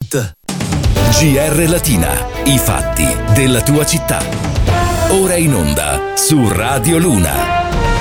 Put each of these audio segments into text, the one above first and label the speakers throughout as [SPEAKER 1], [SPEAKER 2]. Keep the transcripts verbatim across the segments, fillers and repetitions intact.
[SPEAKER 1] it. G R Latina, i fatti della tua città. Ora in onda su Radio Luna.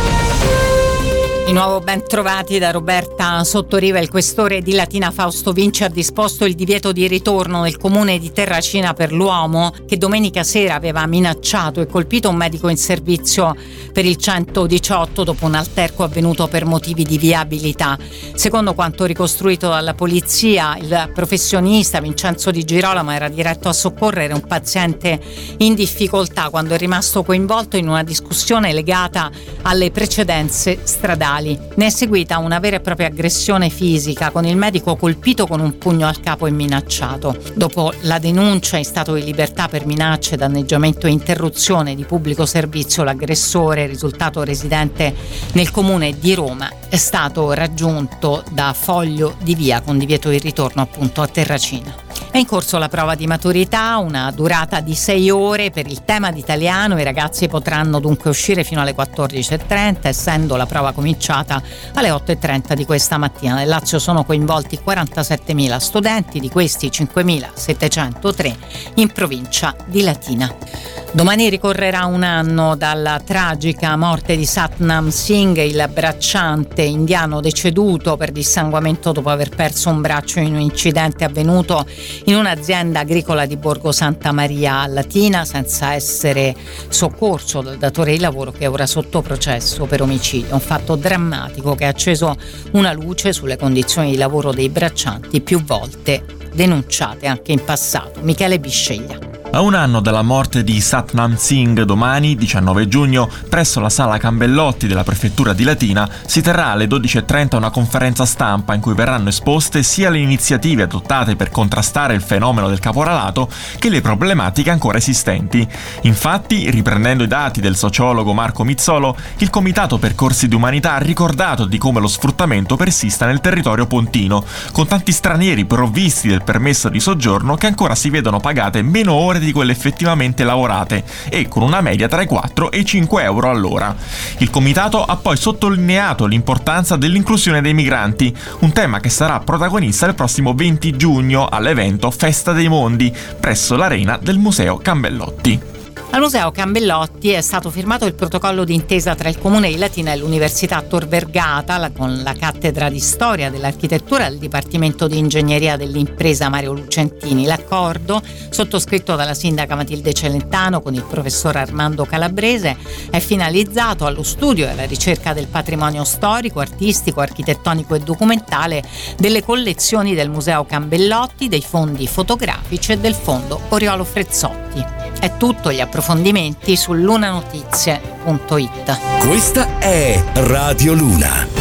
[SPEAKER 2] Di nuovo ben trovati da Roberta Sottoriva. Il questore di Latina Fausto Vinci ha disposto il divieto di ritorno nel comune di Terracina per l'uomo che domenica sera aveva minacciato e colpito un medico in servizio per il centodiciotto dopo un alterco avvenuto per motivi di viabilità. Secondo quanto ricostruito dalla polizia, il professionista Vincenzo Di Girolamo era diretto a soccorrere un paziente in difficoltà quando è rimasto coinvolto in una discussione legata alle precedenze stradali. Ne è seguita una vera e propria aggressione fisica, con il medico colpito con un pugno al capo e minacciato. Dopo la denuncia in stato di libertà per minacce, danneggiamento e interruzione di pubblico servizio, l'aggressore, risultato residente nel comune di Roma, è stato raggiunto da Foglio di Via con divieto di ritorno appunto a Terracina. È in corso la prova di maturità, una durata di sei ore per il tema di italiano. I ragazzi potranno dunque uscire fino alle quattordici e trenta, essendo la prova cominciata alle otto e trenta di questa mattina. Nel Lazio sono coinvolti quarantasettemila studenti, di questi cinquemilasettecentotre in provincia di Latina. Domani ricorrerà un anno dalla tragica morte di Satnam Singh, il bracciante indiano deceduto per dissanguamento dopo aver perso un braccio in un incidente avvenuto in un'azienda agricola di Borgo Santa Maria a Latina, senza essere soccorso dal datore di lavoro, che è ora sotto processo per omicidio. Un fatto drammatico che ha acceso una luce sulle condizioni di lavoro dei braccianti, più volte denunciate anche in passato. Michele Bisceglia.
[SPEAKER 3] A un anno dalla morte di Satnam Singh, domani, diciannove giugno, presso la sala Cambellotti della prefettura di Latina, si terrà alle dodici e trenta una conferenza stampa in cui verranno esposte sia le iniziative adottate per contrastare il fenomeno del caporalato che le problematiche ancora esistenti. Infatti, riprendendo i dati del sociologo Marco Mizzolo, il Comitato Percorsi di Umanità ha ricordato di come lo sfruttamento persista nel territorio pontino, con tanti stranieri provvisti del permesso di soggiorno che ancora si vedono pagate meno ore di quelle effettivamente lavorate e con una media tra i quattro e i cinque euro all'ora. Il comitato ha poi sottolineato l'importanza dell'inclusione dei migranti, un tema che sarà protagonista il prossimo venti giugno all'evento Festa dei Mondi presso l'arena del Museo Cambellotti.
[SPEAKER 2] Al Museo Cambellotti è stato firmato il protocollo d'intesa tra il Comune di Latina e l'Università Tor Vergata, la, con la cattedra di Storia dell'Architettura del Dipartimento di Ingegneria dell'impresa Mario Lucentini. L'accordo, sottoscritto dalla sindaca Matilde Celentano con il professor Armando Calabrese, è finalizzato allo studio e alla ricerca del patrimonio storico, artistico, architettonico e documentale delle collezioni del Museo Cambellotti, dei fondi fotografici e del fondo Oriolo Frezzotti. È tutto, gli approfondimenti su lunanotizie punto it.
[SPEAKER 1] Questa è Radio Luna.